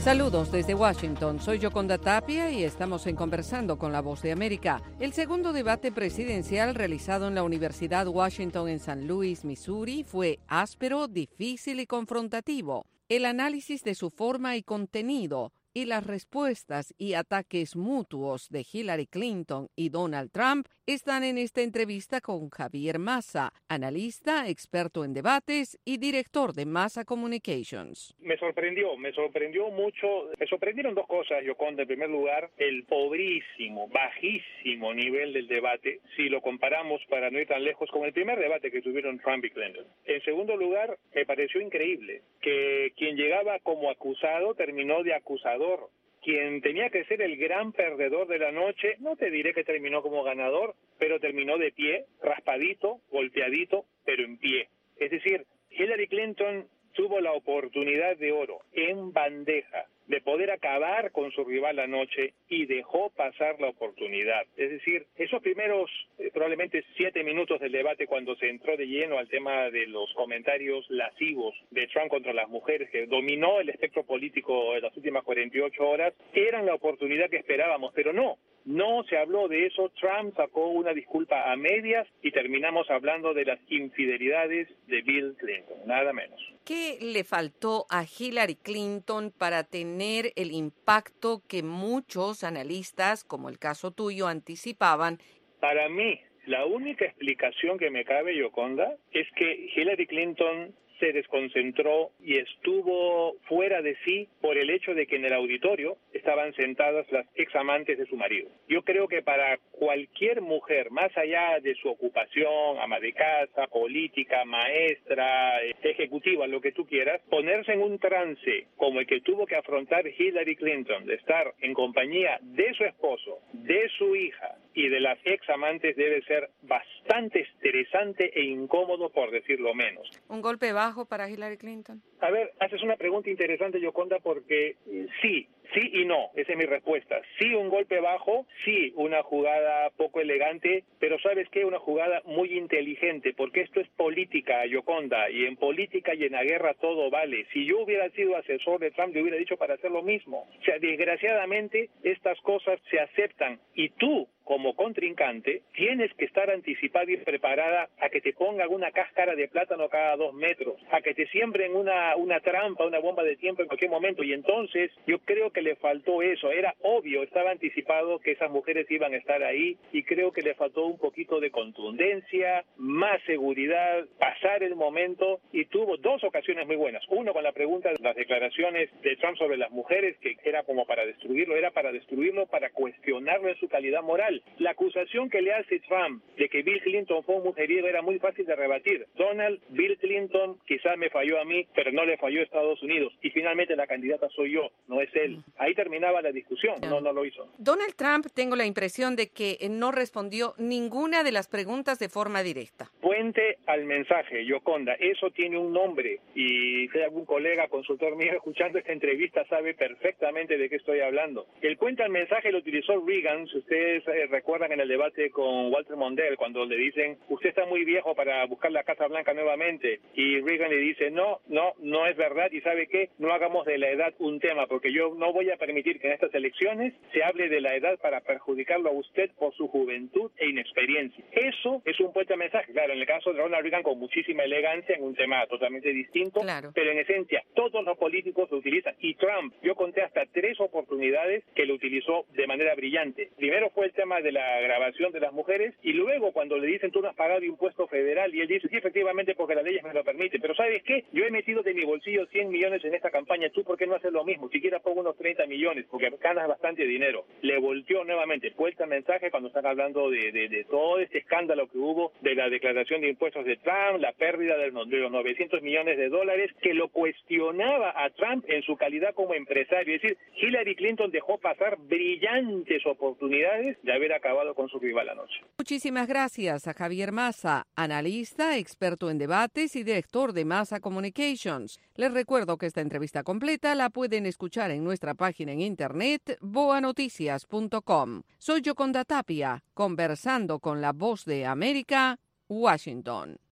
Saludos desde Washington, soy Yoconda Tapia y estamos en Conversando con la Voz de América. El segundo debate presidencial realizado en la Universidad Washington en San Luis, Missouri, fue áspero, difícil y confrontativo. El análisis de su forma y contenido y las respuestas y ataques mutuos de Hillary Clinton y Donald Trump están en esta entrevista con Javier Massa, analista, experto en debates y director de Massa Communications. Me sorprendió mucho. Me sorprendieron dos cosas, Yoconda. En primer lugar, el pobrísimo, bajísimo nivel del debate, si lo comparamos, para no ir tan lejos, con el primer debate que tuvieron Trump y Clinton. En segundo lugar, me pareció increíble que quien llegaba como acusado terminó de acusador. Quien tenía que ser el gran perdedor de la noche, no te diré que terminó como ganador, pero terminó de pie, raspadito, golpeadito, pero en pie. Es decir, Hillary Clinton tuvo la oportunidad de oro en bandeja de poder acabar con su rival anoche y dejó pasar la oportunidad. Es decir, esos primeros probablemente 7 minutos del debate, cuando se entró de lleno al tema de los comentarios lascivos de Trump contra las mujeres, que dominó el espectro político en las últimas 48 horas, eran la oportunidad que esperábamos, pero no se habló de eso. Trump sacó una disculpa a medias y terminamos hablando de las infidelidades de Bill Clinton, nada menos. ¿Qué le faltó a Hillary Clinton para tener el impacto que muchos analistas, como el caso tuyo, anticipaban? Para mí, la única explicación que me cabe, Yoconda, es que Hillary Clinton se desconcentró y estuvo fuera de sí por el hecho de que en el auditorio estaban sentadas las examantes de su marido. Yo creo que para cualquier mujer, más allá de su ocupación, ama de casa, política, maestra, ejecutiva, lo que tú quieras, ponerse en un trance como el que tuvo que afrontar Hillary Clinton, de estar en compañía de su esposo, de su hija y de las examantes, debe ser bastante estresante e incómodo, por decirlo menos. ¿Un golpe bajo para Hillary Clinton? A ver, haces una pregunta interesante, Yoconda, porque sí y no, esa es mi respuesta. Sí, un golpe bajo, sí, una jugada poco elegante, pero ¿sabes qué? Una jugada muy inteligente, porque esto es política, Yoconda, y en política y en la guerra todo vale. Si yo hubiera sido asesor de Trump, le hubiera dicho para hacer lo mismo. O sea, desgraciadamente, estas cosas se aceptan, y tú, como contrincante, tienes que estar anticipada y preparada a que te pongan una cáscara de plátano cada 2 metros, a que te siembren una trampa, una bomba de tiempo en cualquier momento. Y entonces yo creo que le faltó eso. Era obvio, estaba anticipado que esas mujeres iban a estar ahí, y creo que le faltó un poquito de contundencia, más seguridad, pasar el momento, y tuvo 2 ocasiones muy buenas. Uno con la pregunta de las declaraciones de Trump sobre las mujeres, que era como para destruirlo, para cuestionarlo en su calidad moral. La acusación que le hace Trump de que Bill Clinton fue un mujeriego era muy fácil de rebatir. Bill Clinton quizás me falló a mí, pero no le falló a Estados Unidos. Y finalmente la candidata soy yo, no es él. Ahí terminaba la discusión, no lo hizo. Donald Trump, tengo la impresión de que no respondió ninguna de las preguntas de forma directa. Puente al mensaje, Yoconda, eso tiene un nombre, y si hay algún colega consultor mío escuchando esta entrevista sabe perfectamente de qué estoy hablando. El puente al mensaje lo utilizó Reagan, si ustedes recuerdan, en el debate con Walter Mondale, cuando le dicen, usted está muy viejo para buscar la Casa Blanca nuevamente, y Reagan le dice, no es verdad, y ¿sabe qué? No hagamos de la edad un tema, porque yo no voy a permitir que en estas elecciones se hable de la edad para perjudicarlo a usted por su juventud e inexperiencia. Eso es un puente al mensaje. Claro, en el caso de Ronald Reagan con muchísima elegancia, en un tema totalmente distinto, claro, pero en esencia todos los políticos lo utilizan, y Trump, yo conté hasta 3 oportunidades que lo utilizó de manera brillante. Primero fue el tema de la grabación de las mujeres, y luego cuando le dicen tú no has pagado impuesto federal, y él dice sí, efectivamente, porque las leyes me lo permiten, pero ¿sabes qué? Yo he metido de mi bolsillo 100 millones en esta campaña, ¿tú por qué no haces lo mismo? Siquiera pongo unos 30 millones, porque ganas bastante dinero. Le volteó nuevamente, puesta el mensaje cuando están hablando de todo este escándalo que hubo de la declaración de impuestos de Trump, la pérdida de los 900 millones de dólares, que lo cuestionaba a Trump en su calidad como empresario. Es decir, Hillary Clinton dejó pasar brillantes oportunidades de haber acabado con su rival anoche. Muchísimas gracias a Javier Massa, analista, experto en debates y director de Massa Communications. Les recuerdo que esta entrevista completa la pueden escuchar en nuestra página en internet boanoticias.com. Soy Yoconda Tapia, conversando con la Voz de América, Washington.